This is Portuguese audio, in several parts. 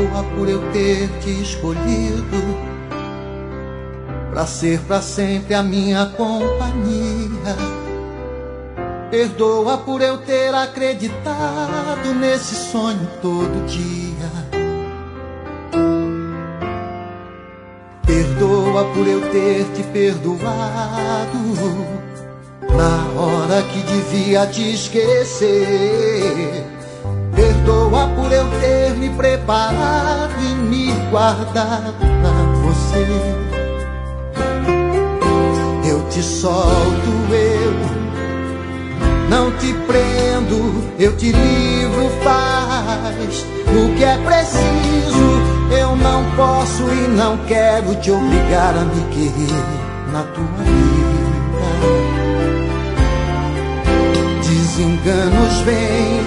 Perdoa por eu ter te escolhido pra ser pra sempre a minha companhia. Perdoa por eu ter acreditado nesse sonho todo dia. Perdoa por eu ter te perdoado na hora que devia te esquecer. Perdoa por eu ter me preparado e me guardado pra você. Eu te solto, eu não te prendo, eu te livro, faz o que é preciso. Eu não posso e não quero te obrigar a me querer na tua vida. Desenganos vêm,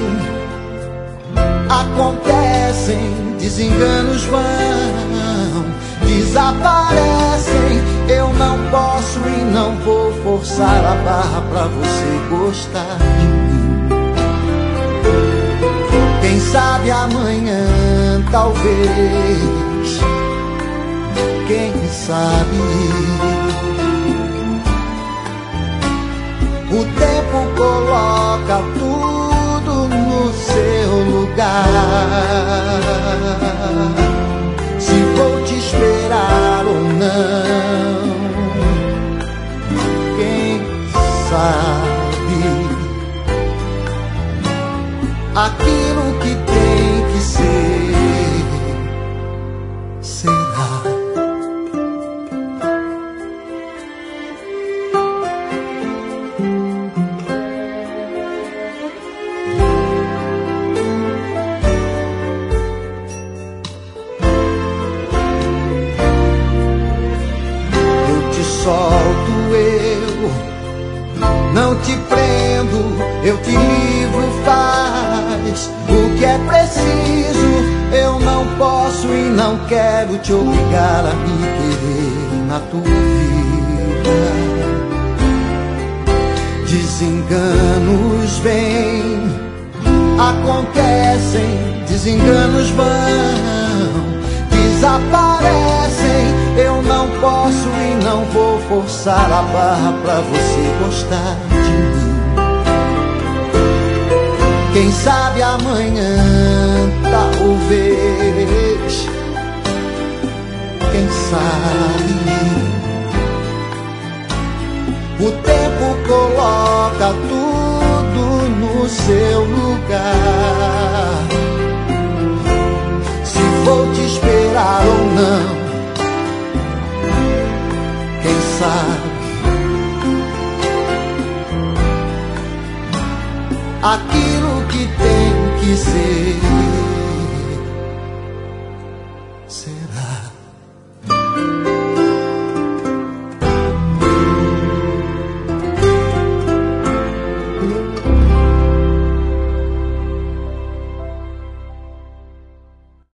acontecem, desenganos vão, desaparecem. Eu não posso e não vou forçar a barra pra você gostar de mim. Quem sabe amanhã, talvez, quem sabe. O tempo coloca tudo no seu lugar. Se vou te esperar ou não, quem sabe. Aquilo que tem que ser, será. Solto, eu não te prendo, eu te livro, faz o que é preciso. Eu não posso e não quero te obrigar a me querer na tua vida. Desenganos vêm, acontecem, desenganos vão, desaparecem. Eu não posso e não vou forçar a barra pra você gostar de mim. Quem sabe amanhã, talvez, quem sabe. O tempo coloca tudo no seu lugar. Se vou te esperar ou não, quem sabe. Aquilo que tem que ser,